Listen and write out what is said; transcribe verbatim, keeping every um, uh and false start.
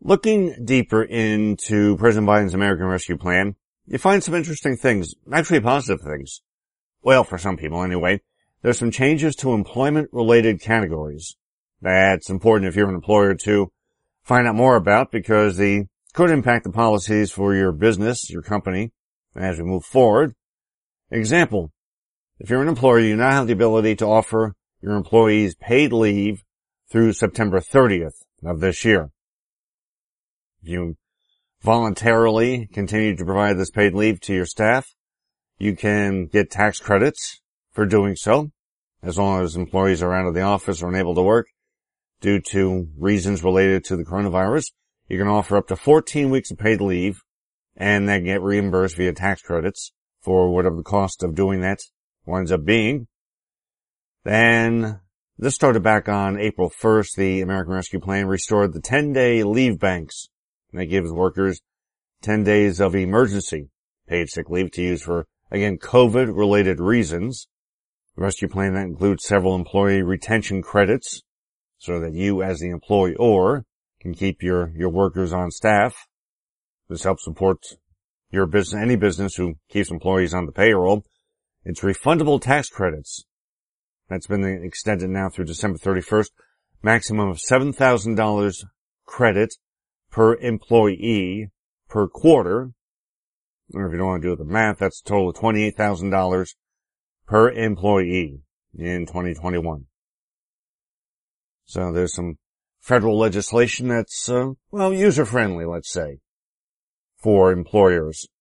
Looking deeper into President Biden's American Rescue Plan, you find some interesting things, actually positive things. Well, for some people anyway. There's some changes to employment-related categories. That's important if you're an employer to find out more about because they could impact the policies for your business, your company, as we move forward. Example, if you're an employer, you now have the ability to offer your employees paid leave through September thirtieth of this year. If you voluntarily continue to provide this paid leave to your staff, you can get tax credits for doing so, as long as employees are out of the office or unable to work due to reasons related to the coronavirus. You can offer up to fourteen weeks of paid leave and then get reimbursed via tax credits for whatever the cost of doing that winds up being. Then, this started back on April first. The American Rescue Plan restored the ten-day leave banks. That gives workers ten days of emergency paid sick leave to use for, again, COVID-related reasons. The rescue plan that includes several employee retention credits so that you as the employer can keep your, your workers on staff. This helps support your business, any business who keeps employees on the payroll. It's refundable tax credits. That's been extended now through December thirty-first. Maximum of seven thousand dollars credit per employee per quarter. Or if you don't want to do the math, that's a total of twenty-eight thousand dollars per employee in twenty twenty-one. So there's some federal legislation that's, uh, well, user-friendly, let's say, for employers.